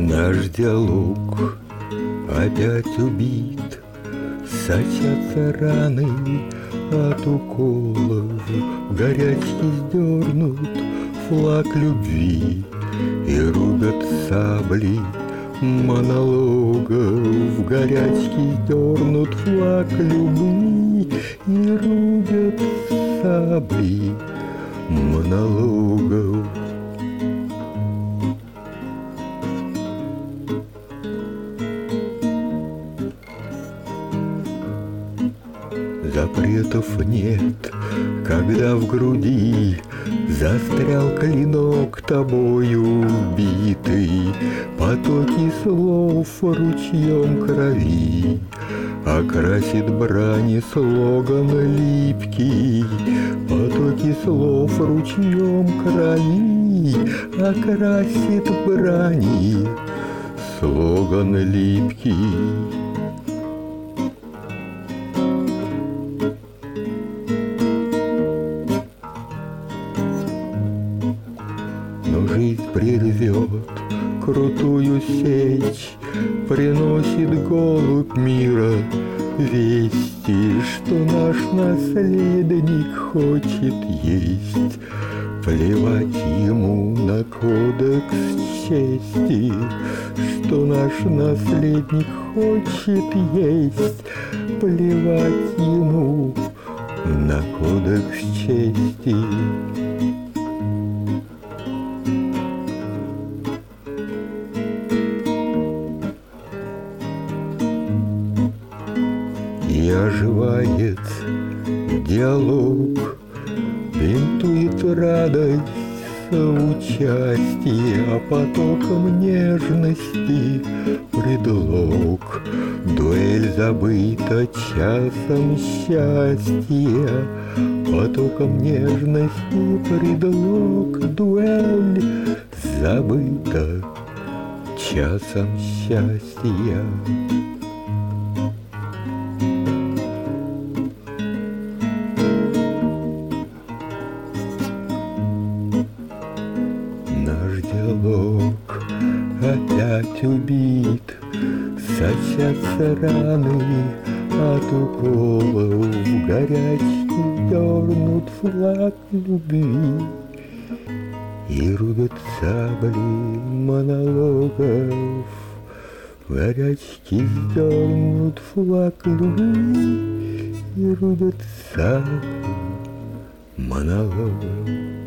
Наш диалог опять убит, сочатся раны от уколов, горячий сдернут флаг любви и рубят сабли монологов. Горячий сдернут флаг любви и рубят сабли монологов. Запретов нет, когда в груди застрял клинок тобою убитый. Потоки слов ручьем крови окрасит брани слоган липкий. Потоки слов ручьем крови окрасит брани слоган липкий. Но жизнь прервет крутую сечь, приносит голубь мира вести, что наш наследник хочет есть. Плевать ему на кодекс чести, что наш наследник хочет есть. Плевать ему на кодекс чести. И оживает диалог, бинтует радость соучастия, а потоком нежности предлог. Дуэль забыта часом счастья, потоком нежности предлог. Дуэль забыта часом счастья. Наш диалог опять убит, сочатся раны от уколов. Горячий дернут флаг любви и рубят сабли монологов. Горячий дернут флаг любви и рубят сабли монологов.